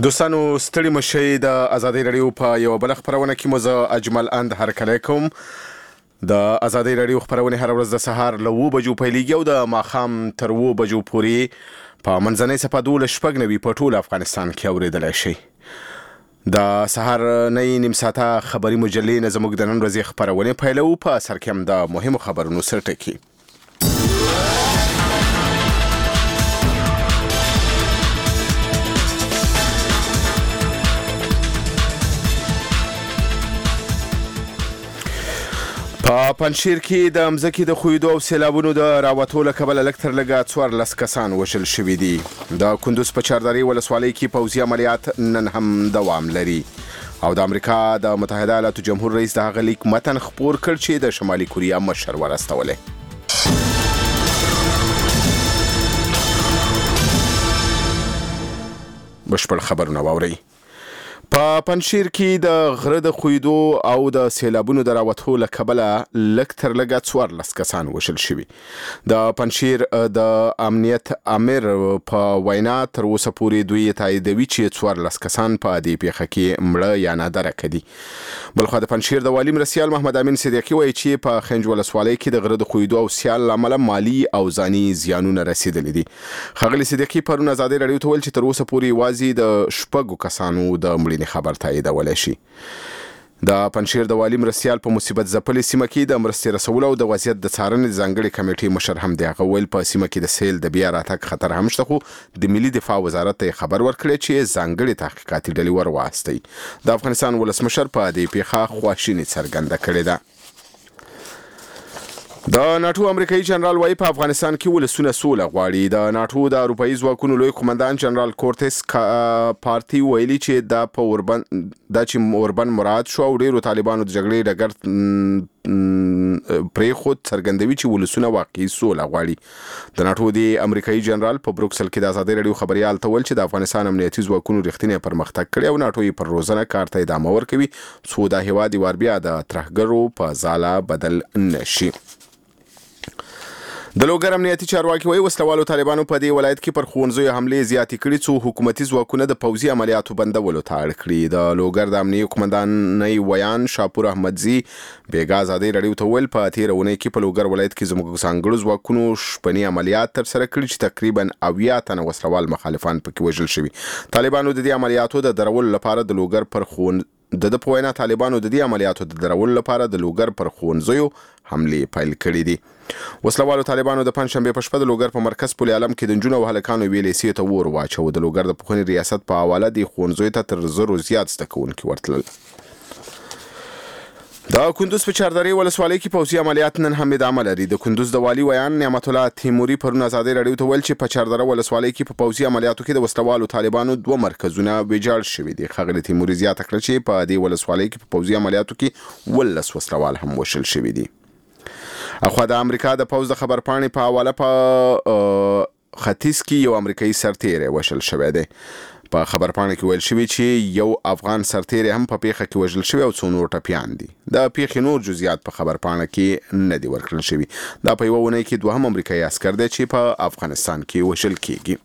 دوستانو ستړي مشئ د ازادي رادیو په یو بل خبرونه کې مزه اجمل اند هرکلی کوم. د ازادي رادیو خبرونه هر ورځ د سهار له 9 بجو پیلېږي او د ماښام تر 9 بجو پورې په منځنۍ صفحه 12 په ټول افغانستان کې اوریدلای شي. د سهار نه نیم ساعته خبري مجلې نه زموږ د نن ورځې خبرونه پیلو. په سر کې هم د مهمو خبرونو سرټکی. په پنجشیر کې د مځکې د خویدو او سیلابونو د راوتو له کبله لږ تر لږه 14 کسان وژل شوي دي. د کندوز په چاردرې ولسوالۍ کې پوځي عملیات نن هم دوام لري او د امریکا د متحده ایالاتو جمهور رئیس د هغه لیک متن خپور کړ چې د شمالي کوریا مشر ورستولی. بشپړ خبرونه واورئ. په پنجشیر کې د غره د خویدو او د سیلابونو د راوتو له کبله لږ تر لږه 14 کسان وژل شوي. د پنجشیر د امنیت امیر په وینا تر اوسه پورې دوی تاییدوي چې 14 کسان په دې پیښه کې مړه یا نادره کړي. بلخو د پنجشیر د والي مرستیال محمد امین صدیقي وایي چې په خنج ولسوالۍ کې د غره د خویدو او سیال له امله مالي او ځاني زیانونه رسیدلي دي. ښاغلي صدیقي پرون ازادي رادیو ته ویل چې تر اوسه پورې یوازې د 6 کسانو د مړینې خبر تاییدولی شي. د پنجشیر د والي مرستیال په مصیبت ځپلې سیمه کې د مرستې رسولو او د وضعیت د څارنې ځانګړې کمیټې مشر هم دی. هغه ویل په سیمه کې د سیل د بیا راتګ خطر هم شته، خو د ملي دفاع وزارت ته خبر ورکړی چې ځانګړې تحقیقاتي ډلې ورواستوي. د افغانستان ولسمشر په دې پیښه خواشیني څرګنده کړې ده. د ناټو امریکایي جنرال وایي په افغانستان کې ولسونه سوله غواړي. د ناټو د اروپایي ځواکونو لوی قومندان جنرال کورتس پارتي ویلي چې دا چې اوربن مراد شو او ډیرو طالبانو د جګړې ډګر پرې خود څرګندوي چې ولسونه واقعي سوله غواړي. د ناټو د امریکایي جنرال په بروکسل کې د ازادي رادیو خبريال ته ویل چې د افغانستان امنیتي ځواکونو رښتینی پرمختګ کړی او ناټو یې پر روزنه کار ته ادامه ورکوي څو دا هیواد ور بیا د ترهګرو په ځاله بدل نشي. د لوګر امنیتي چارواکي وایي وسلوالو طالبانو په دې ولایت کې پر ښوونځیو حملې زیاتې کړي څو حکومتي ځواکونه د پوځي عملیاتو بندولو ته اړ کړي. د لوګر د امنیتي قومندانۍ ویان شاپور احمدزي بیګا ازادي رادیو ته ویل په تېره اونۍ کې په لوګر ولایت کې زموږ ځانګړو ځواکونو شپني عملیات ترسره کړي چې تقریبا 80 تنه وسلوال مخالفان پکې وژل شوي. طالبانو د دې عملیاتو د درولو لپاره د لوګر پر د په وینا طالبانو د دې عملیاتو د درولو لپاره د لوګر پر ښوونځیو حملې پیل کړي دي. وسلوالو طالبانو د پنځشنبې په شپه د لوګر په مرکز پل عالم کې د نجونو او هلکانو ویلې ته ور واچو. د لوګر د پخواني ریاست په حواله د ښوونځیو ته تر 1000 زیات زده کوونکي ورتلل. د کندوز په چاردرې ولسوالۍ کې پوځي عملیات نن هم ادامه لري. د کندوز د والي ویان نعمت الله تیموري پرون ازادي رادیو ته ویل چې په چاردره ولسوالۍ کې په پوځي عملیاتو کې د وسلوالو طالبانو 2 مرکزونه ویجاړ شوي دي. ښاغلي تیموري زیاته کړه چې په دې ولسوالۍ کې په پوځي عملیاتو کې 18 وسلوال هم وژل شوي دي. اخوا د امریکا د پوځ د خبرپاڼې په حواله په ختیځ کې یو امریکایي سرتیری وژل شوی دی. په خبرپاڼه کې ویل شوی چې یو افغان سرتیری هم په پیښه کې وژل شوی او څو نور ټپیان دي. د پیښې نور جزئیات په خبرپاڼه کې نه دي ورکړل شوي. دا په یوه اونۍ کې 2 امریکایي عسکر دی چې په افغانستان کې وژل کیږي.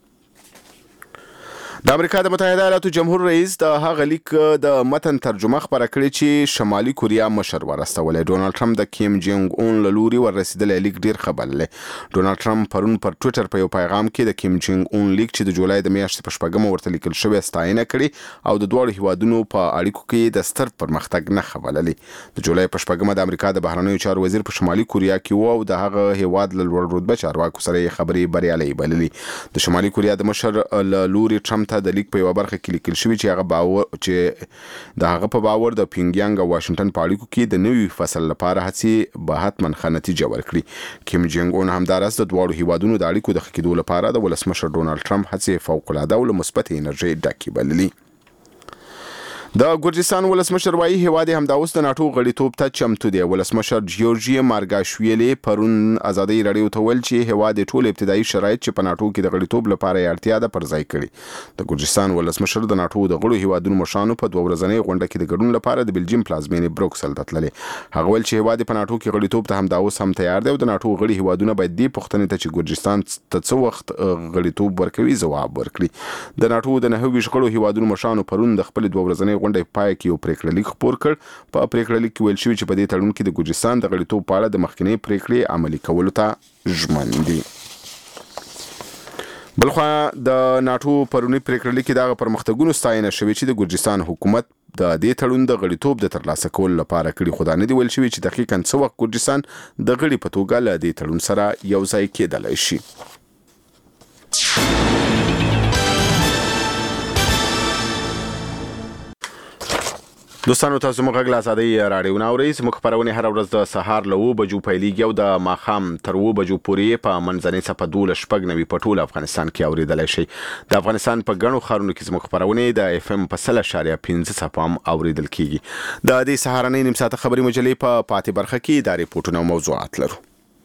د امریکا د متحده ایالاتو جمهور رئیس د هغه لیک د متن ترجمه خبره کړې چې شمالي کوریا مشر ورستولی. ډونالد ټرمپ د کیم جونګ اون له لوري ورسېدلی لیک ډیر ښه بللی. ډونالد ټرمپ پرون پر ټویټر په یو پیغام کې د کیم جونګ اون لیک چې د جولای د میاشتې په 4 ورته لیکل شوی ستاینه کړې او د دواړو هیوادونو په اړیکو کې د ستر پرمختګ نښه بللې. د جولای په 4 د امریکا د بهرنیو چارو وزیر په شمالي کوریا کې و او د هغه هیواد له لوړ رتبه چارواکو سره یې خبرې بریالۍ بللې. د شمالي کوریا د مشر له لوري ټرمپ ته د لیک په یوه برخه کې لیکل شوی چې د هغه په باور د پیونګیانګ او واشنگټن په اړیکو کې د نوي فصل لپاره هڅې به حتما ښه نتیجه ورکړي. کیم جونګ اون همداراز د دواړو هیوادونو د اړیکو د ښه کېدو لپاره د ولسمشر ډونالد ټرمپ هڅې فوق العاده او له مثبتې انرژۍ ډکې بللي. د ګرجستان ولسمشر وایي هیواد همدا اوس د ناتو غړیتوب ته چمتو دی. ولسمشر جیورجي مارګاشویلی پرون ازادي راډیو ته ویل چې هیواد ټول ابتدایي شرایط چې په ناتو کې د غړیتوب لپاره اړتیا ده پر ځای کړي. د ګرجستان ولسمشر د ناتو د غړو هیوادونو مشرانو په 2 ورځنۍ غونډه کې د ګډون لپاره د بلجیم پلازمینې بروکسل ته تللي. هغه ویل چې هیواد په ناتو کې غړیتوب ته همدا اوس هم تیار دی او د ناتو غړي هیوادونه باید دې پوښتنې ته چې ګرجستان ته څه وخت غړیتوب ورکوي ځواب ورکړي. د ناتو د 9 غړو هیوادونو مشرانو پرون د خپل 2 ورځنۍ غونډې پای کې یو پریکړه لیک خپور کړ. په پریکړه لیک کې ویل شوی چې په دې تړون کې د ګرجستان د غړیتوب په اړه د مخکنی پریکړې عملي کولو ته ژمن دي. بلخوا د ناتو پرونی پریکړه لیک کې د پرمختګونو ستاینه شوی چې د ګرجستان حکومت د دې تړون د غړیتوب د ترلاسه کولو لپاره کړي. خو دا نه دی ویل شوی چې دقیقاً څه وخت ګرجستان د غړي په توګه له دې تړون سره یو ځای کېدلی شي. دوستانو تاسو موږ غږ له ازادۍ راډیو نه اورئ. زموږ خپرونې هره ورځ د سهار له 9 بجو پیلېږي او د ماښام تر 9 بجو پورې په منځنۍ څپه 12.9 په ټول افغانستان کې اورېدلی شئ. د افغانستان په ګڼو ښارونو کې زموږ خپرونې د FM په 100.5 څپه هم اورېدل کېږي. د دې سهارنۍ نیم ساعته خبري مجلې په پاتې برخه کې د ریپورټونو او موضوعات لرو.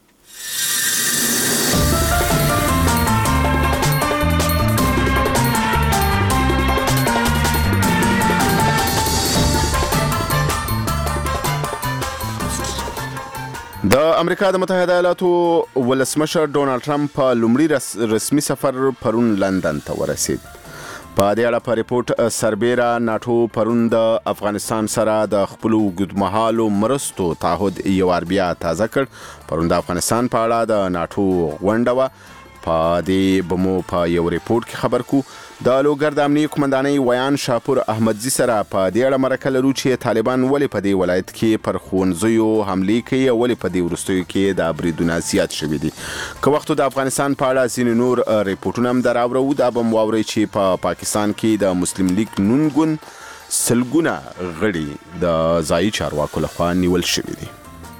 د امریکا د متحده ایالاتو ولسمشر ډونالد ټرمپ په لومړي رسمي سفر پرون لندن ته ورسید. په دې اړه په ریپورت سربیره ناتو پرون د افغانستان سره د خپل اوږدمهالو مرستو تعهد یو وار بیا تازه کړ. پرون د افغانستان په اړه د ناتو غونډه وه. په دې به مو په یو ریپورت کې خبر کو. د لوګر د امنیتي قومندانۍ ویان شاپور احمدزي سره په دې اړه مرکه لرو چې طالبان ولې په دې ولایت کې پر ښوونځیو حملې کوي او ولې په دې وروستیو کې د بریدونه زیات شوي دي. که وختو د افغانستان په اړه ځینې نور ریپورټونه هم دراوړو. دا به مو واورئ چې په پاکستان کې د مسلم لیگ نون ګوند سلګونه غړي د ځایي چارواکو لخوا نیول شوي دي.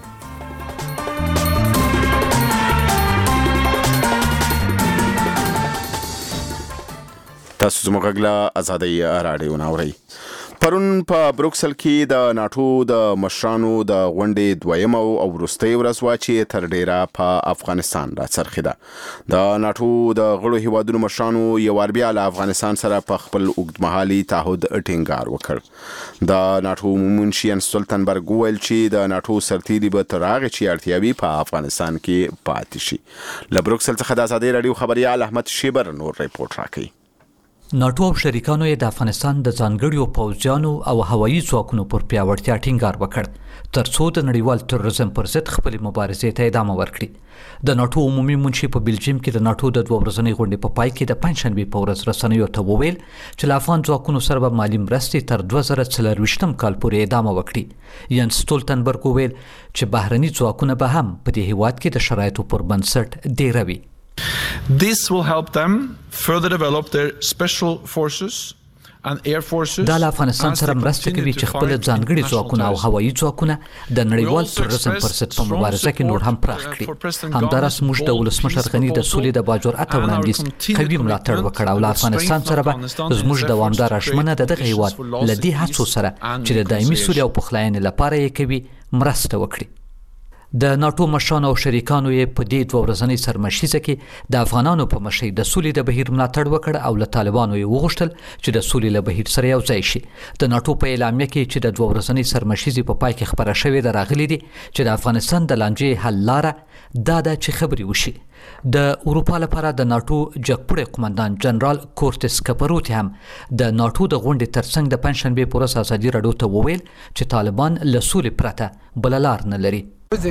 تاسو زموږ غږ له ازادۍ راډیو نه اورئ. پرون په بروکسل کې د ناتو د مشرانو د غونډې دویمه او وروستۍ ورځ وه چې تر ډیره په افغانستان راڅرخېده. د ناتو د غړو هیوادونو مشرانو یو وار بیا له افغانستان سره په خپل اوږدمهالي تعهد ټینګار وکړ. د ناتو منشي یانس ستولتنبرګ وویل چې د ناتو سرتیري به تر هغې چې اړتیا وي په افغانستان کې پاتې شي. له بروکسل څخه د ازادۍ راډیو خبریال احمد شیبر نور ریپورټ راکوي. ناتو او شریکانو یې د افغانستان د ځانګړیو پوځیانو او هوایي ځواکونو پر پیاوړتیا ټینګار وکړ تر څو د نړیوال تروریزم پر ضد خپلې مبارزې ته ادامه ورکړي. د ناتو عمومي منشي په بلجیم کې د ناتو د 2 ورځنۍ غونډې په پای کې د پنجشنبې په ورځ رسنیو ته وویل چې له افغان ځواکونو سره به مالي مرستې تر 2024 کال پورې ادامه وکړي. یانس ستولتنبرګ وویل چې بهرني ځواکونه به هم په دې هیواد کې د شرایطو پر بنسټ ډیروي. This will help them further develop their special forces and air forces. دا له افغانستان سره مرسته کوي چې خپل ځانګړي ځواکونه او هوایي ځواکونه د نړیوال تروریزم پر ضد په مبارزه کې نور هم پراخ کړي. همداراز موږ د ولسمشر غني د سولې د باجرأته وړاندیز قوي ملاتړ وکړ او له افغانستان سره به زموږ دوامداره ژمنه د دغه هیواد له دې هڅو سره چې د دایمي سولې او پخلاینې لپاره یې کوي مرسته وکړي. د ناتو مشرانو او شریکانو یې په دې 2 ورځنۍ سرمشیزه کې د افغانانو په مشرۍ د سولې د بهیر ملاتړ وکړ او له طالبانو یې وغوښتل چې د سولې له بهیر سره یو ځای شي. د ناتو په اعلامیه کې چې د 2 ورځنۍ سرمشیزې په پای کې خبره شوې ده راغلي دي چې د افغانستان د لانجې حل لاره دا ده چې خبرې وشي. د اروپا لپاره د ناتو جګپوړی قومندان جنرال کورتس کپروتی هم د ناتو د غونډې ترڅنګ د پنجشنبې په ورځ ازادي راډیو ته وویل چې طالبان له سولې پرته بله لار نه لري.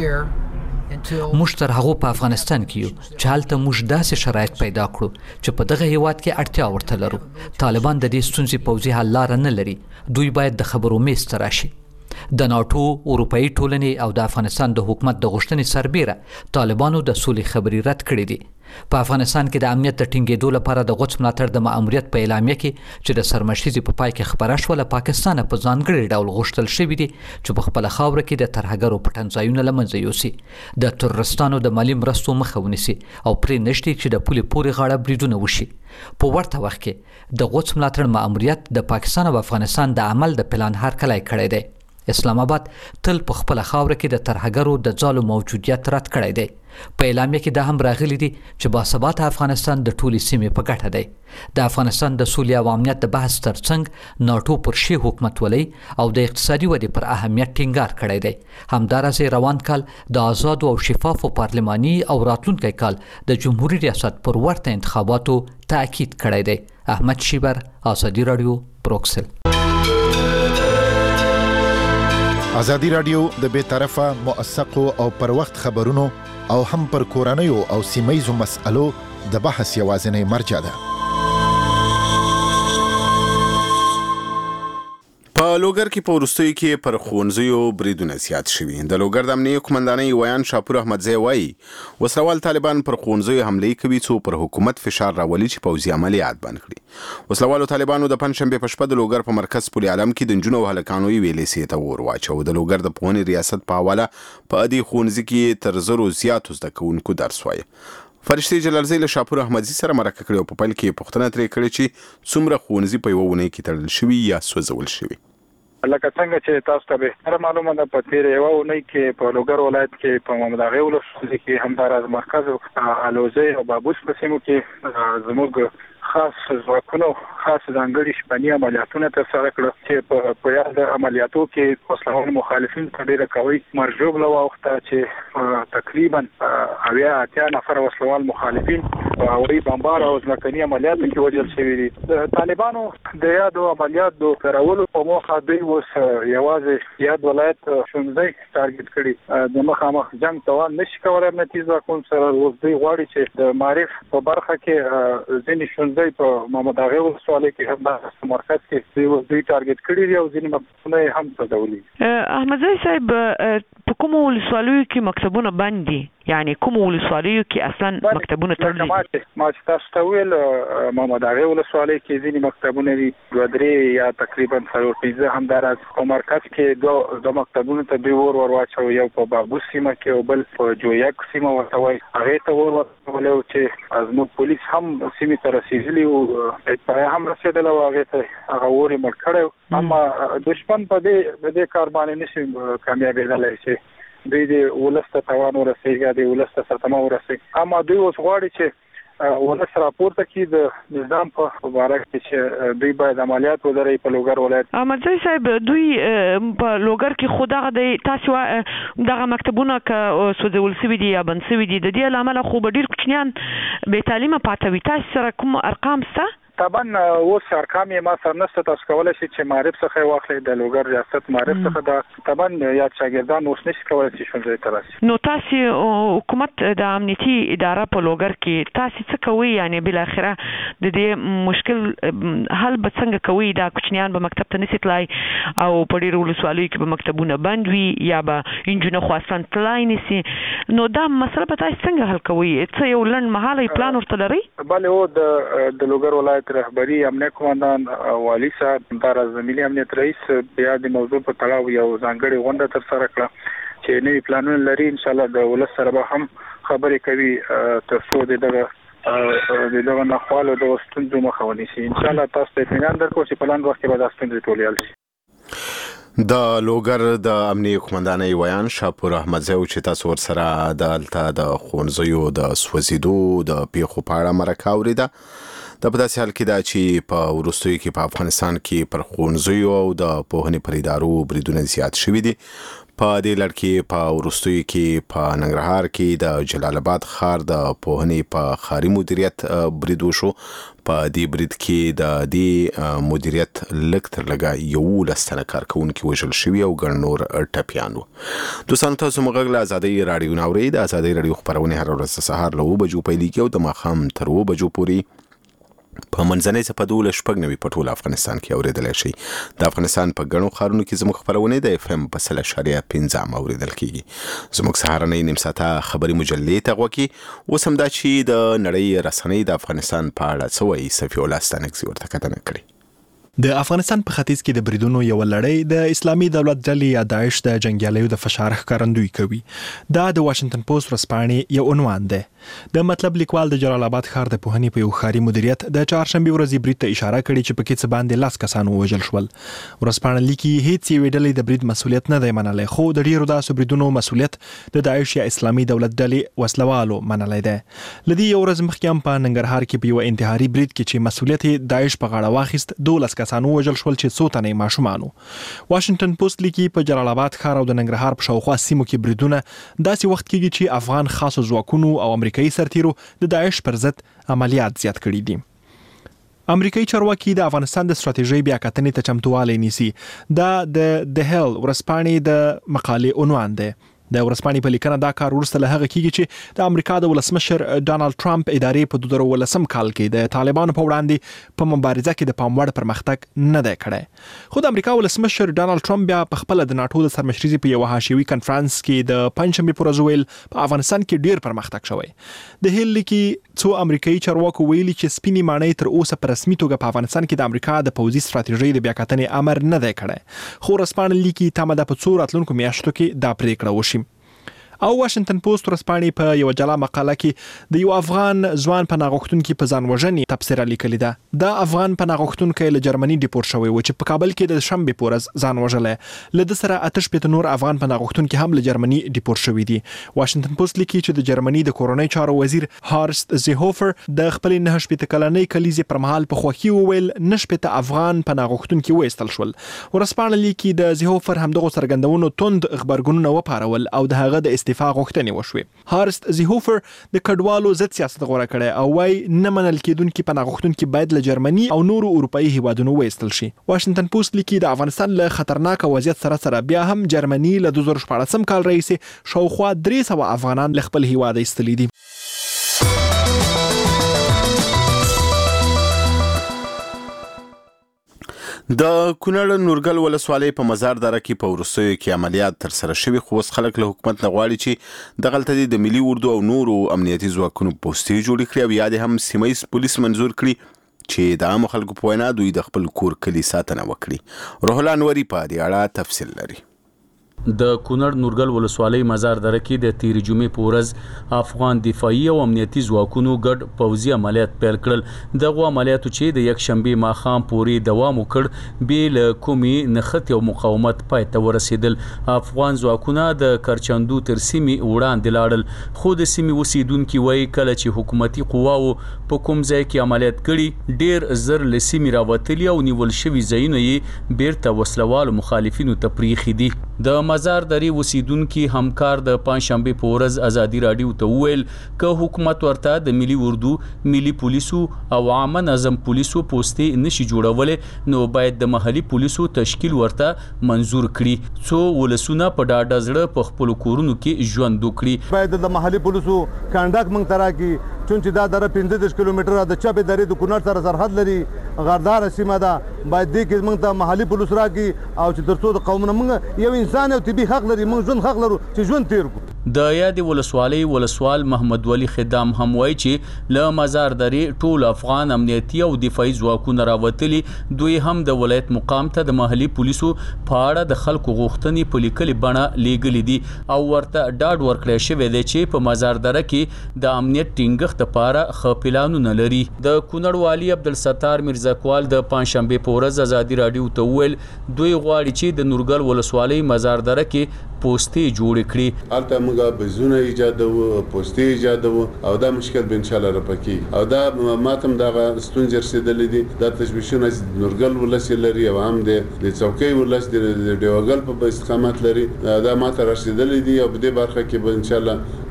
موږ تر هغو په افغانستان کې یو چې هلته موږ داسې شرایط پیدا کړو چې په دغه هیواد کې اړتیا ورته لرو. طالبان د دې ستونزې پوځي حل لاره نه لري. دوی باید د خبرو میز ته راشي. د ناتو، اروپאי ټولنې او د افغانستان د حکومت د غوښتنې سربېره طالبانو د سولې خبرې رد کړې دي. په افغانستان کې د امنیت د ټینګېدو لپاره د غوڅ ملاتړ د مأموریت په اعلامیه کې چې د سرمشیزې په پای کې خبره شوه له پاکستانه په ځانګړي ډول غوښتل شوي دي چې په خپله خاوره کې د ترهګرو پټنځایونه له منځه یوسي، د ترورستانو د مالي مرستو مخه ونیسي او پرې نږدې چې د پولې پورې غاړه بریدونه وشي. په ورته وخت کې د غوڅ ملاتړ مأموریت د پاکستان او افغانستان د عمل د پلان هرکلی کړی دی. اسلام آباد تل په خپله خاوره کې د ترهګرو د ځالو موجودیت رد کړی دی. په اعلامیه کې دا هم راغلي دي چې باثباته افغانستان د ټولې سیمې په ګټه دی. د افغانستان د سولې او امنیت د بحث ترڅنګ ناتو پر شی حکومتولۍ او د اقتصادي ودې پر اهمیت ټینګار کړی دی. همداراز روان کال د آزادو او شفافو پارلماني او راتلونکی کال د جمهوریت ریاست پر ورته انتخاباتو تاکید کړی دی. احمد شیبر، ازادي رادیو، بروکسل. ازادي رادیو د بې طرفه، موثقو او پر وخت خبرونو او هم پر کورنیو او سیمه‌یزو مسألو د بحث یوازینی مرجع ده. په لوګر کې په وروستیو کې پر ښوونځیو بریدونه زیات شوي. د لوګر د امنیې قومندانۍ ویان شاپور احمدزی وایي وسلوال طالبان پر ښوونځیو حملې کوي څو پر حکومت فشار راولي چې پوځي عملیات بند کړي. وسلوالو طالبانو د پنځشنبې په شپه د لوګر په مرکز پل عالم کې د نجونو او هلکانو یوې لیسې ته اور واچو. د لوګر د پوهنې ریاست په حواله په دې ښوونځي کې تر 100 زیاتو زده کوونکو درس وایي. فرشتي جلالزی له شاپور احمدزی سره مرکه کړې او په پیل کې پوښتنه ترې کړې چې څومره ښوونځي په یوه اونۍ کې تړل شوي یا سوځول شوي. لکه څنګه چې تاسو ته به معلومه ده په تیر یو اونۍ کې په لوګر ولایت کې په محمد اغه ولسوالۍ کې همداراز مرکز الوزي او بابوس په سیمو کې زموږ خاص ځواکونو خاص ځانګړي شپني عملیاتونه ترسره کړل چې په یاد عملیاتو کې وسلوال مخالفین په ډیره قوي مرجوب له وخته چې تقریبا 80 نفر وسلوال مخالفین او بمبار او ځمکني عملیاتو کې وژل شوي دي. طالبانو د یادو عملیاتو ترولو په موخه دوی اوس یوازې یاد ولایت شونځي ټارګټ کړي د مخامخ جنگ توان نشي کولای نتیجه کوم سره اوس دوی غواړي چې د معرف په برخه کې ځینې شونځي په محمد اغه ولسوالۍ کې هم د مرکز کې دوی ټارګټ کړي دي او ځینې مکتبونه هم سوځولي. احمدزی صاحب په کوم ولسوالیو کې مکتبونه بند دي؟ یعنی کوم ولسوالیو کې اصلا مکتبونه تړلي دي؟ ما چې تاسو ته ویل محمد اغه ولسوالۍ کې ځینې مکتبونه دي، دوه درې یا تقریبا 4-5 همداراز په مرکز کې دوه مکتبونه ته دوی اور واچو، یو په بابوس سیمه کې او بل په جویک سیمه ورته وایي. هغې ته اور ورکولو چې زموږ پولیس هم سیمې ته رسېدلي او اطلاع هم رسېدله او هغې ته هغه اور یې مړ کړی. اما دشمن په دې کار باندې نشي کامیابېدلی چې دوی د ولس ته تاوان ورسېږي، د ولس ته صدمه ورسېږي. اما دوی اوس غواړي چې ولس راپورته کړي د نظام په باره کې چې دوی باید عملیات ودري په لوګر ولایت. احمدزی صاحب دوی په لوګر کې خو دغه د تاسو دغه مکتبونه که سوځول شوي دي یا بند شوي دي، د دې له امله خو به ډېر کوچنیان بې تعلیمه پاته وي. تاسو سره کوم ارقام شته؟ طبعا اوس ارقام یې ما سره نشته، تاسو کولی شئ چې معرف څخه واخلئ د لوګر ریاست معرف څخه دا طبعا یا شاګردان اوس نشي کولی چې ښوونځي ته راشي. نو تاسو حکومت د امنیتي اداره په لوګر کې تاسو څه کوئ؟ یعنی بالاخره د دې مشکل حل به څنګه کوئ؟ دا کوچنیان به مکتب ته نشي تلای او په ډېرو ولسوالیو کې به مکتبونه بند وي یا به نجونې خو اصلا تلای نشي. نو دا مسله به تاسو څنګه حل کوئ؟ څه یو لنډ مهاله پلان ورته لرئ؟ بله او د لوګر ولایت رهبری امنیت قومندان والی صاحب همداراز د ملي امنیت رئیس بیا د موضوع په تړاو یو ځانګړې غونډه ترسره کړه چې نوي پلانونه لري. انشاءالله د ولس سره به هم خبرې کوي تر څو دغه ناخوالو د ستونزو مخه ونیسي. انشاءالله تاسو ته اطمینان درکوم چې په لاندې وخت کې به دا ستونزې ټولې حل شي. د لوګر د امنیې قومندانۍ ویان شاپور احمدزی چې تاسو ورسره دلته د ښوونځیو د سوځېدو د پیښو په اړه مرکه اورېده. دا په داسې حال کې ده چې په وروستیو کې په افغانستان کې پر ښوونځیو او د پوهنې پر ادارو بریدونه زیات شوي دي. په دې لړ کې په وروستیو کې په ننګرهار کې د جلال آباد ښار د پوهنې په ښاري مدیریت برید وشو. په دې برید کې د دې مدیریت لږ تر لږه 11 تنه کارکوونکي وژل شوي او ګڼ نور ټپیان وو. دوستانو تاسو موږ له ازادۍ راډیو نه اورئ. د ازادۍ راډیو خپرونې هره ورځ د سهار له 9 بجو پیلېږي او د ماښام تر 2 بجو پورې په منځنۍ څپه 12.9 په ټول افغانستان کې اوریدلای شي. د افغانستان په ګڼو ښارونو کې زموږ خپرونه د FM په 100.5 اوریدل کیږي. زموږ سهارنۍ نیم ساعته خبري مجلې ته غوږی. اوس هم دا چې د نړۍ رسنۍ د افغانستان په اړه څه وایي، صفي الله ستانکزي ورته کتنه کړې. د افغانستان په ختیځ کې د بریدونو یو لړۍ د اسلامي دولت ډلې یا داعش د جنگیالیو د فشار ښکارندویي کوي. دا د واشنگټن پوسټ ورځپاڼې یو عنوان دی. د مطلب لیکوال د جلال آباد ښار د پوهنې په یو ښاري مدیریت د چهارشنبې ورځې برید ته اشاره کړې چې پکې څه باندې 10 کسان ووژل شول. ورځپاڼه لیکي هیڅ یوې ډلې د برید مسؤلیت نه دی منلی، خو د ډیرو داسې بریدونو مسؤلیت د داعش یا اسلامي دولت ډلې وسلوالو منلی دی. لدی یو ورځ مخکې هم په ننګرهار کې په یو انتحاري برید کې چې مسؤلیت داعش په غاړه واخیست 12 کسان ووژل شول چې څو تنه ماشومان. واشنگټن پوسټ لیکي په جلال آباد ښار او د ننګرهار په شاوخوا سیمو کې بریدونه داسې وخت کېږي چې افغان خاصو ځواکونو او امریکایي سرتیرو د داعش پر ضد عملیات زیات کړي دي. امریکایي چارواکي د افغانستان د ستراتیژۍ بیاکتنې ته چمتووالی نیسي. دا د هیل ورځپاڼې د مقالې عنوان دی. د ورځپاڼې په لیکنه دا کار وروسته له هغه کېږي چې د امریکا د ولسمشر ډانلډ ټرمپ ادارې په 2019 کال کې د طالبانو په وړاندې په مبارزه کې د پام وړ پرمختګ نه دی کړی. خو د امریکا ولسمشر ډانلډ ټرمپ بیا په خپل د ناتو د سرمشريزي په یو حاشیوي کنفرانس کې د پنځشنبه پر ورځ ویل په افغانستان کې ډیر پرمختګ شوی. د هیل لیکي څو امریکایي چارواکو ویلي چې سپینې ماڼۍ تر اوسه په رسمي توګه په افغانستان کې د امریکا د پوځي ستراتیژۍ د بیاکتنې امر نه دی کړی. خو ورځپاڼه لیکي تمه ده په څو راتلونکو میاشتو کې دا پریکړه وشي. او واشنگټن پوسټ ورځپاڼې په یو جلا مقاله کې د یو افغان ځوان په ناغښتونکو په ځان وژنې تبصره لیکلې ده. دا افغان په ناغښتونکو له جرمني ډیپورت شوی و چې په کابل کې د شنبه په ورځ ځان وژلې. له د سره 8 نور افغان په ناغښتونکو هم له جرمني ډیپورت شوی دي. واشنگټن پوسټ لیکي چې د جرمني د کورونای چارو وزیر هارست زیهوفر د خپل 9 کلنۍ کلیزې پر مهال په خوخي وویل 9 افغان په ناغښتونکو وېستل شول. ورځپاڼه لیکي د زیهوفر همدغه څرګندونو توند خبرګونونه وپارول او د هغه د استعفا غوښتنې وشوې. هارست زیهوفر د کډوالو ضد سیاست غوړه کړي او وايي نه منل کېدونکي په ناغښتونکو باید له جرمني او نورو اروپאי هیوادونو وېستل شي. واشنگټن پوسټ لیکي د افغانستان له خطرناک وضعیت سره بیا هم جرمني له 2014 کال راهیسې شاوخوا 300 افغانان له خپل هیواد ایستلي دي. د کونړ نورګل ولسوالۍ په مزار دره کې په وروستیو کې عملیات تر سره شوي، خو اوس خلک له حکومت نه غواړي چې د غلطۍ د ملي اردو او نورو امنیتي ځواکونو پوستې جوړې کړي او یا د هم سیمه ییز پولیس منظور کړي چې د عامو خلکو په وینا دوی د خپل کور کلي ساتنه وکړي. روح الله انوري په دې اړه تفصیل لري. د کونړ نورګل ولسوالۍ مزار دره کې د تیر جمعې په ورځ افغان دفاعي او امنیتي ځواکونو ګډ پوځي عملیات پیل کړل. دغه عملیاتو چې د یک شنبې ماښام پورې دوام وکړ بې له کومې نښتې او مقاومت پای ته ورسېدل. افغان ځواکونه د کرچندو تر سیمې وړاندې لاړل، خو د سیمې اوسیدونکي وایي کله چې حکومتي قواو په کوم ځای کې عملیات کړي ډیر زر له سیمې راوتلي او نیول شوي ځایونه یې بیرته وسلوالو مخالفینو ته پریښي دي. د مزار درې اوسیدونکي همکار د پنځشنبې په ورځ ازادي راډیو ته وویل که حکومت ورته د ملي اردو، ملي پولیسو او عامه نظم پولیسو پوستې نشي جوړولې نو باید د محلي پولیسو تشکیل ورته منظور کړي څو ولسونه په ډاډه زړه په خپل کورونو کې ژوند وکړي. باید د محلي پولیسو کانډاک موږ ته راکړي چونچې دا دره 15 کیلومتره د چپې درې د کونړ سره سرحد لري، غردار سیمه ده. باید دې کې موږ ته محلي پولیس راکړي او چې ترڅو د قومونه موږ یو انسان او طبي حق لري، موږ ژوند حق لرو چې ژوند تیر کړو. د یادې ولسوالۍ ولسوال محمد ولی خدام هم وایي چې له مزار درې ټول افغان امنیتي او دفاعي ځواکونه راوتلي. دوی هم د ولایت مقام ته د محلي پولیسو په اړه د خلکو غوښتنې په لیکلي بڼه لیږلي دي او ورته ډاډ ورکړی شوی دی چې په مزار دره کې د امنیت ټینګښت لپاره ښه پلانونه لري. د کونړ والي عبدالستار میرزاکوال د پنځشنبې په ورځ ازادي راډیو ته وویل دوی غواړي چې د نورګل ولسوالۍ مزار دره کې پوستې جوړې کړي. هلته موږ بزونه ایجادوو، پوستې ایجادوو او دا مشکل به انشاءالله رفع او دا ماتم دغه ستونزې رسېدلې دي. دا تشویشونه نورګل ولس لري او هم د څوکۍ ولس د ډیوګل په استقامت لري، دا ماته رسېدلې دي او په دې برخه کې به انشاءالله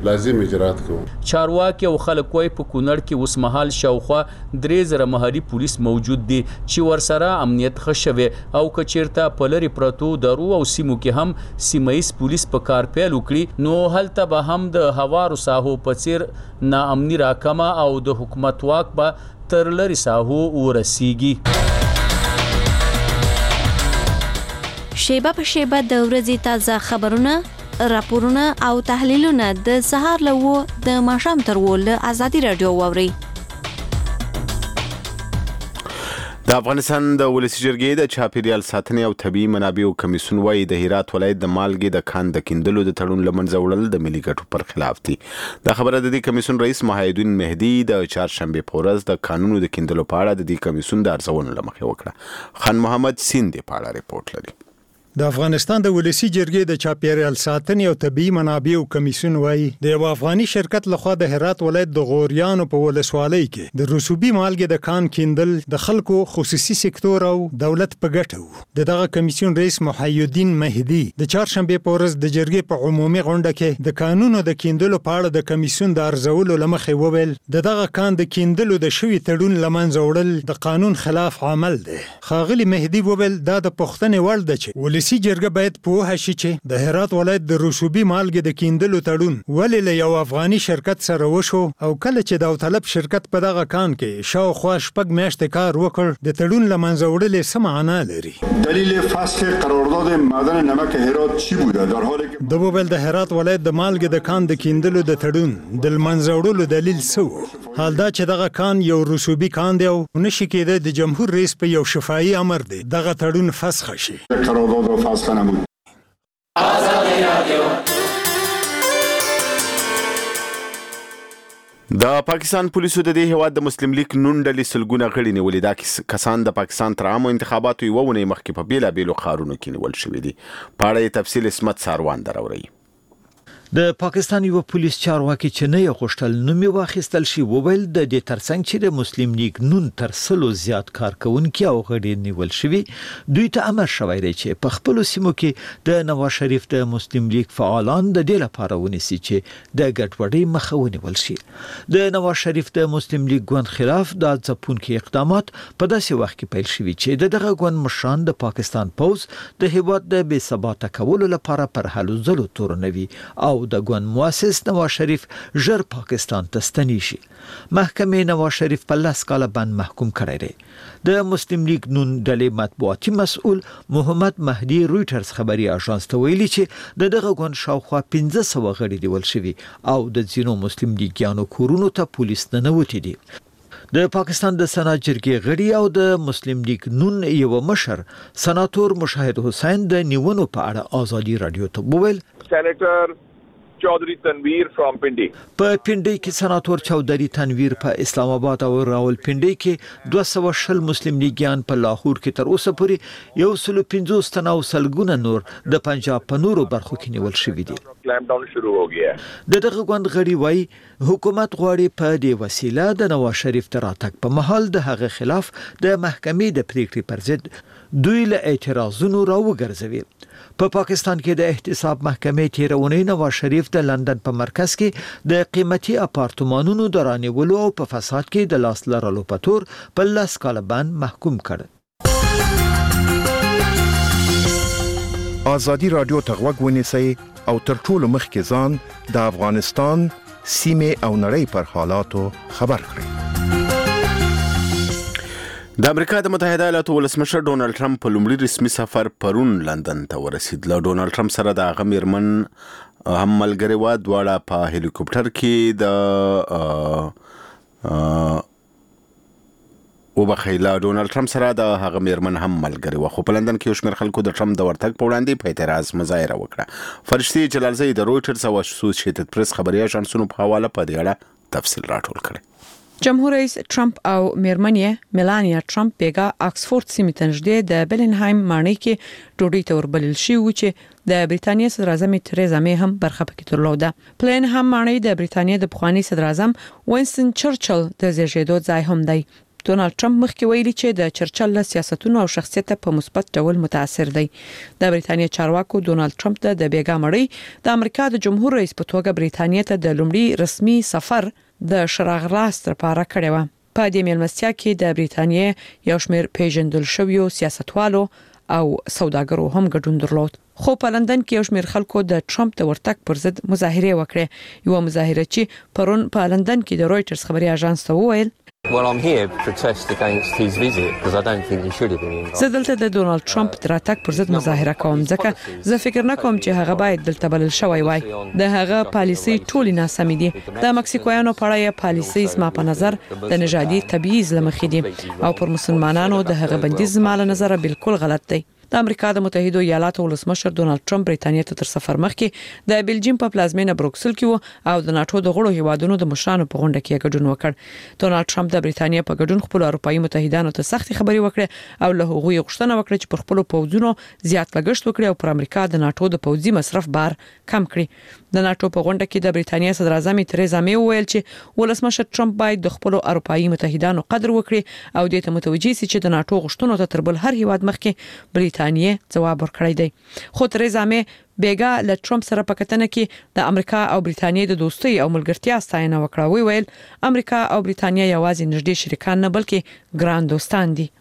لازم اجرات کوو. چارواکي او خلک وایي په کونړ کې اوس مهال شاوخوا 3000 مهاري پولیس موجود دي چې ورسره امنیت ښه شوی او که چیرته په لرې پرتو درو او سیمو کې هم سیمایي پولیس په کار پیل وکړي نو هلته به هم د هوارو ساحو په څیر ناامني راکمه او د حکومت واک به تر لرې ساحو ورسیږي. شیبه په شیبه د ورځې تازه خبرونه، راپورونه او تحلیلونه د سهار له 9 د ماښام تر 10 له ازادي رادیو واورئ. د افغانستان د ولسی جرګې د چاپیریال ساتنې او طبي منابعو کمیسیون وايي د هرات ولایت د مالګې د کان د کیندلو د تړون لمنځه وړل د ملي ګټو پر خلاف دي. دا خبره د دې کمیسیون رئیس محیدالدین مهدي د چهارشنبه په ورځ د قانونو د کیندلو په اړه د دې کمیسیون د ارزونې لمخې وکړه. خان محمد سیند په اړه ریپورت لري. د افغانستان د ولسی جرګې د چاپیریال ساتنې او طبي منابعو کمیسیون وايي د یو افغاني شرکت لخوا د هرات ولایت د غوریانو په ولسوالۍ کې د رسوبي مالګې د کان کیندل د خلکو خصوصي سکتور او دولت په ګټه وو. دغه کمیسیون رئیس محیدالدین مهدي د چهارشنبه په ورځ د جرګې په عمومي غونډه کې د قانونو د کیندلو په اړه د کمیسیون د ارزولو لمخې وویل دغه کان د کیندلو د شوی تړون لمنځه وړل د قانون خلاف عمل دی. ښاغلي مهدي وویل دا د پوښتنې وړ ده چې ولسی جرګه باید پوه شي چې د هرات ولایت د رسوبي مالګې د کیندلو تړون ولې له یو افغاني شرکت سره وشو او کله چې داوطلب شرکت په دغه کان کې شاوخوا 6 میاشتې کار وکړ د تړون لمنځه وړل څه معنا لري. دلیل فسخ قرارداد معدن نمک هرات چی بوده در حالی که د وویل د هرات ولایت د مالګې د کان د کیندلو د تړون د لمنځه وړلو دلیل څه و؟ حال دا چې دغه کان یو رسوبي کان دی او نشي کېدای د جمهور رئیس په یو شفاهي امر دی دغه تړون فسخ شي. قرارداد فسخ نمود. د پاکستان پولیسو د دې هواد د مسلم لیگ نون ډلې سلګونه غړي نیولې. دا کسان د پاکستان تر عامو انتخاباتو یو ونې مخکې په بیلابیلو ښارونو کې نیول شوي دي. په اړه تفصیل اسمت ساروان دراوري. د پاکستان یو پولیس چارواکي چې نه یې غوښتل نوم یې واخیستل شي وویل د دې ترڅنګ چې د مسلم لیگ نون تر 100 زیات کارکونکي او غړي نیول شوي دوی ته امر شوی دی چې په خپل سیمو کې د نواز شریف د مسلم لیگ فعالان د دې لپاره ونیسي چې د ګډوډۍ مخه ونیول شي. د نواز شریف د مسلم لیگ ګوند خلاف د ځپونکو اقدامات په داسې وخت کې پیل شوي چې دغه ګوند مشران د پاکستان پوز د هیواد د بې ثباته کولو لپاره پر هلو ځلو تورنوي او د ګوند مؤسس نواز شریف ژر پاکستان ته ستنی شي. محکمې نواز شریف په 10 کاله باندې محکوم کړی دی. د مسلم لیگ نون ډلې مطبوعاتي مسؤل محمد مهدي رويټرز خبري اژانس ته ویلي چې دغه ګوند شاوخوا 1500 غړي نیول شوي او د ځینو مسلم لیګیانو کورونو ته پولیس ننوتي دي. د پاکستان د سنات جرګې غړي او د مسلم لیگ نون یو مشر سناتور مشاهد حسین د نیونو په اړه ازادي رادیو ته وویل سېنیټر چودھری تنویر فرام پنډي په پنډي کې سناتور چودھری تنویر په اسلام آباد او راولپنډي کې 200 مسلم لیګیان په لاهور کې تر اوسه پورې 150 تنه او سلګونه نور د پنجاب په نورو برخو کې نیول شوي دي. کلام ډاون شروع هو گیا دغه غوند غړي وای حکومت غواړي په دې وسیله د نواز شریف تر اتک په محل د هغه خلاف د محکمې د پریکړې پر ضد دوی له اعتراضونو راوګرځوي. په پاکستان کې د احتساب محکمې تیرونې نواز شریف د لندن په مرکز کې د قیمتي اپارتمانونو د رانیولو او په فساد کې د لاس لرلو په تور په 10 کاله باندې محکوم کړ. ازادي رادیو ته غوږ ونیسئ او تر ټولو مخکې ځان د افغانستان سیمه او نړۍ پر حالاتو خبر کړئ. د امریکا د متحده ایالاتو ولسمشر ډونالد ټرمپ په لومړي رسمي سفر پرون لندن ته ورسید. له ډونالد ټرمپ سره د هغه میرمن هم ملګری و. دواړه په هلیکوپټر کې د وبخیله ډونالد ټرمپ سره د هغه میرمن هم ملګری و. خو په لندن کې یو شمېر خلکو د ټرمپ د ورتګ په وړاندې په اعتراض مظاهره وکړه. فرشتي جلالزی د رويټرز او اسوسییټډ پریس خبري اژانسونو په حواله په دې اړه تفصیل راټول کړی. جمهور رئیس ټرمپ او میرمنې میلانیا ټرمپ بیګه آکسفورد سیمې ته نږدې د بلنهایم ماڼۍ کې ډوډۍ ته وربلل شي چې د بریتانیا صدر اعظم تریزا می هم برخه پکې درلوده. بلنهایم ماڼۍ د بریتانیا د پخوانی صدر اعظم وینستن چرچل د زیږیدو ځای هم دی. ډونالد ټرمپ مخکې ویلي چې د چرچل له سیاستونو او شخصیت په مثبت ډول متاثر دی. د بریتانیا چارواکو ډونالد ټرمپ ته د بیګا مړی د امریکا د جمهور رئیس په توګه بریتانیا ته د لومړي رسمي سفر د شراغلاست لپاره کړی و. په دې مېلمستیا کې د بریتانیا یو شمېر پیژندل شویو سیاستوالو او سوداګرو هم ګډون درلود. خو په لندن کې یو شمېر خلکو د ټرمپ د ورتګ پر ضد مظاهره وکړه. یو مظاهره چې پرون په لندن کې د رويټرز خبري اژانس ته وویل Well, I'm here to protest against his visit because I don't think he should have been invited. زه دلته د ډونالد ټرمپ د راتګ پر ضد مظاهره کوم ځکه زه فکر نه کوم چې هغه باید دلته بلل شوی وای. د هغه پالیسي ټولې ناسمې دي. د مکسیکویانو په اړه پالیسي زما په نظر د نژادي تبعیض لمخې دي او پر مسلمانانو د هغه بندیز زما له نظره بالکل غلط دی. د امریکا د متحده ایالاتو ولسمشر ډونالد ټرمپ بریتانیا ته تر سفر مخکې د بلجیم په پلازمینه بروکسل کې و او د ناتو د غړو هیوادونو د مشرانو په غونډه کې ګډون وکړ. ډونالد ټرمپ د بریتانیا په ګډون خپل اروپایي متحدانو ته سختي خبري وکړه او له هغوی غوښتنه وکړه چې پر خپل پوځونو زیات لګښت وکړي او پر امریکا د ناتو د پوځي مصرف بار کم کړي. د ناتو په غونډه کې د بریتانیا صدر اعظم تریزا می وویل چې ولسمشر ټرمپ باید د خپل اروپایي متحدانو قدر وکړي او د ته متوجي سي چې د ناتو غوښتنو ته تر بل هر هیواد مخکې بریتانیا ځواب ورکړی دی. خو تریزا می بیګا له ټرمپ سره په کتنه کې د امریکا او بریتانیا د دوستۍ او ملګرتیا ستاینه وکړه. ویل امریکا او بریتانیا یوازې نږدې شریکان نه بلکې ګران دوستان دي.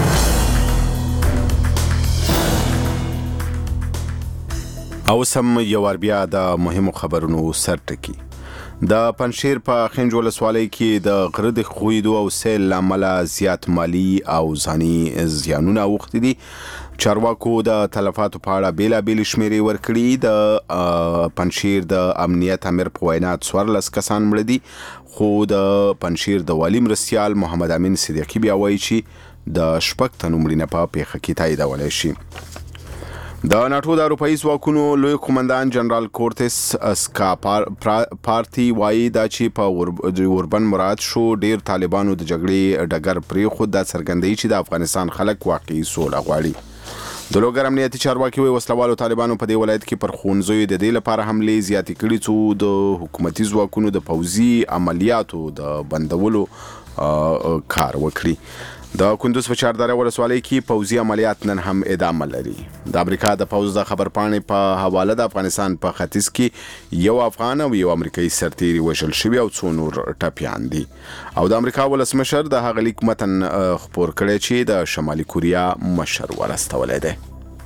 او سم یو بیا د مهمو خبرونو سرټکی. د پنشیر په خنج ولسوالۍ کې د غره د خویدو او سیل لامل زیات مالی او ځاني زیانونه وختي دي. چارواکو د تلفاتو په اړه بیلابېل شمیرې ورکړي. د پنشیر د امنیت امیر په وینا 14 کسان مړه دي خو د پنشیر د والی مرستیال محمد امین صدیقی بیا وایي چې د شپږ تنو مړینه په پیښه کې تاییدولی شي. د ناتو د اروپایي ځواکونو لوی قومندان جنرال کورتس اسکا پارتي وایي دا چې په اوربن مراد شو ډیر طالبانو د جګړې ډګر پرې خود د څرګندوي چې د افغانستان خلک واقعي سوله غواړي. د لوګر امنیتي چارواکي وایي وسلوالو طالبانو په دې ولایت کې پر ښوونځیو د دې لپاره حملې زیاتې کړي څو د حکومتي ځواکونو د پوځي عملیاتو د بندولو کار وکړي. د کندوز په چاردره ولسوالۍ کې پوځي عملیات نن هم ادامه لري. د امریکا د پوځ د خبرپاڼې په حواله د افغانستان په ختیځ کې یو افغان او یو امریکایي سرتیری وژل شوی او څو نور ټپیان دي. او د امریکا ولسمشر د هغه لیک متن خپور کړی چې د شمالي کوریا مشر ورستولی دی.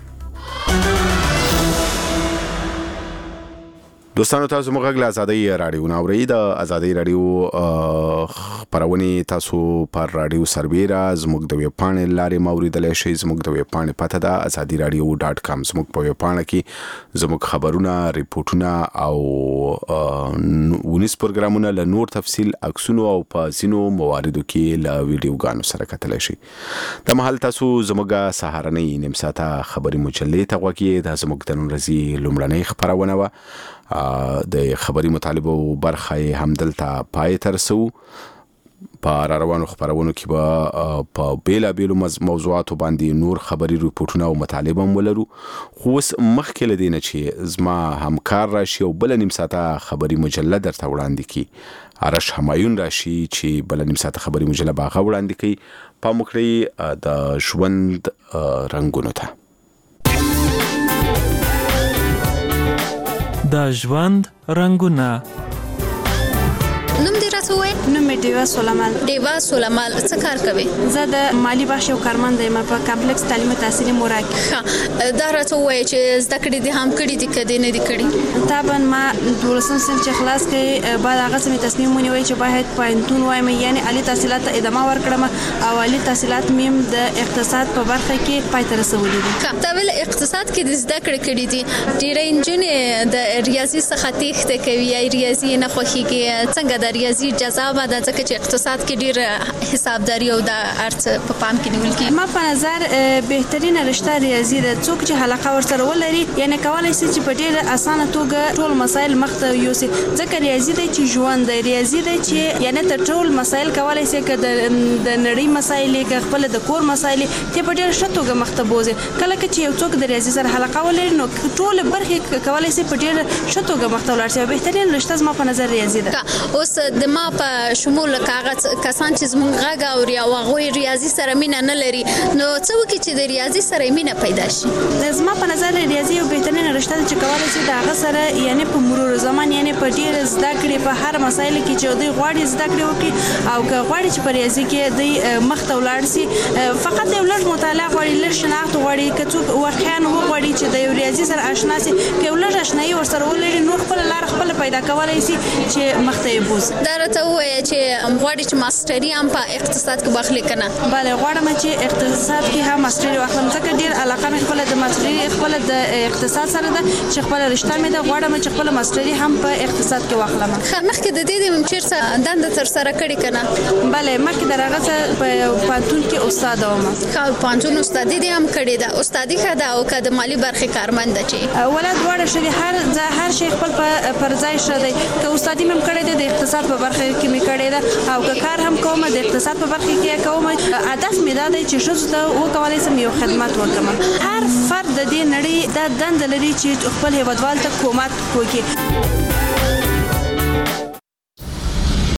دوستانو تاسو موږ غږ له ازادۍ راډیو نه اورئ. د ازادۍ راډیو خپرونې تاسو پر راډیو سربیره زموږ د ویب پاڼې لارې موریدلی شئ. زموږ د ویب پاڼې پته ده ازادي راډیو .com. زموږ په ویب پاڼه کې زموږ خبرونه، ریپورټونه او ونیس پروګرامونه له نور تفصیل عکسونو او په ځینو مواردو کې له ویډیوګانو سره کتلی شئ. د مهال تاسو زموږ سهارنۍ نیم ساعته خبري مجلې ته غوږ یې. دا زموږ د نن ورځې لومړنۍ خپرونه وه. د خبري مطالبه برخه هم دلته پای ته رسو. په روانو خبرونو کې به په بیلابېلو موضوعاتو باندې نور خبري ریپورټونه او مطالب هم ولرو. خو اوس مخکې له دې نه چې زما همکار راشي او بله نیم ساعته خبري مجله درته وړاندې کړي، ارش همایون راشي چې بله نیم ساعته خبري مجله به هغه وړاندې کوي. پام وکړئ د ژوند رنګونو ته. د ژوند رنگونه. نوم دې راته ووایه. نوم مې ډیوا سولمال. ډیوا سولمال څه کار کوي؟ زه د مالی بخش یو کارمند یم په کمپلیکس تعلیم تحصیلي موراک. دا راته ووایه چې زده کړې دې هم کړي دي که دې نه دي کړي؟ طبعا ما 12 صنف چې خلاص کړی بعد هغه څه مې تصمیم ونیوی چې باید پوهنتون وایم، یعنی عالي تحصیلات ته ادامه ورکړم او عالي تحصیلات مې د اقتصاد په برخه کې پای ته رسولي دي. تا ویل اقتصاد کې د زده کړې کړي دي. ډېرې نجونې د ریاضي څخه تېښته کوي یا ریاضي نه خوښېږي. څنګه د ریاضي جذابه ده ځکه چې اقتصاد کې ډېر حسابداري او د ارڅ په پام کې نیول کېږي؟ ما په نظر بهترینه رشته ریاضي ده. څوک چې حلقه ورسره ولري یعنی کولی شي چې په ډېره اسانه توګه ټول مسایل مخته یوسي. ځکه ریاضي دی چې ژوند دی، ریاضي دی چې یعنی ته ټول مسایل کولی شي که د نړۍ مسایل که خپل د کور مسایل ته په ډېره ښه توګه مخته بوځي. کله چې یو څوک د ریاضي سره حلقه ولري نو ټول برخې کولی شي په ډېره ښه توګه مخته ولاړ شي. بهترین رشته زما په نظر ریاضي ده. اوس د ما په شمول کاغذ کسان چې زموږ غږ اوري او هغوی ریاضي سره مینه نه لري نو څه وکړي چې د ریاضي سره مینه پیدا شي؟ زما په نظر ریاضي یو بهترینه رشته ده چې کولی شي د هغه سره یعنې په مرور زمان یعنې په ډېر زده کړې په هر مسایلو کې چې دوی غواړي زده کړې وکړي او که غواړي چې په ریاضي کې دوی مخ ته ولاړ شي فقط یو لږ مطالعه غواړي لږ شناخت غواړي که څوک واقعا وغواړي چې د یو ریاضي سره اشنا شي که یو لږ اشنایي ورسره ولري نو خپله لاره خپله پیدا کولی شي چې مخ ته یې بوځي. دا راته ووایه چې غواړي چې ماسټري هم په اقتصاد کې واخلي که نه؟ بله غواړم چې اقتصاد کې هم ماسټري واخلم ځکه ډېر علاقه مې خپله د ماسټري خپله د اقتصاد سره ده چې خپله رشته مې ده غواړم چې خپله ماسټري هم په اقتصاد کې واخلم. مخکې د دې چیرته دنده ترسره کړې که نه؟ بله مخکې د هغه څه په پوهنتون کې استاده وم. پوهنتون استادي دې هم کړې ده استادي ښه ده او که د مالي برخې کارمند ده چې ولا دواړه ښه دي هر شی خپل پر ځای ښه دی که استادي مې هم کړې ده د اقتصاد په برخه کې مې کړې ده او که کار هم کوم د اقتصاد په برخه کې کوم هدف مې دا دی چې ښځو ته وکولی شم یو خدمت وکړم. هر فرد د دې نړۍ دا دنده لري چې خپل هیوادوال ته کومک وکړي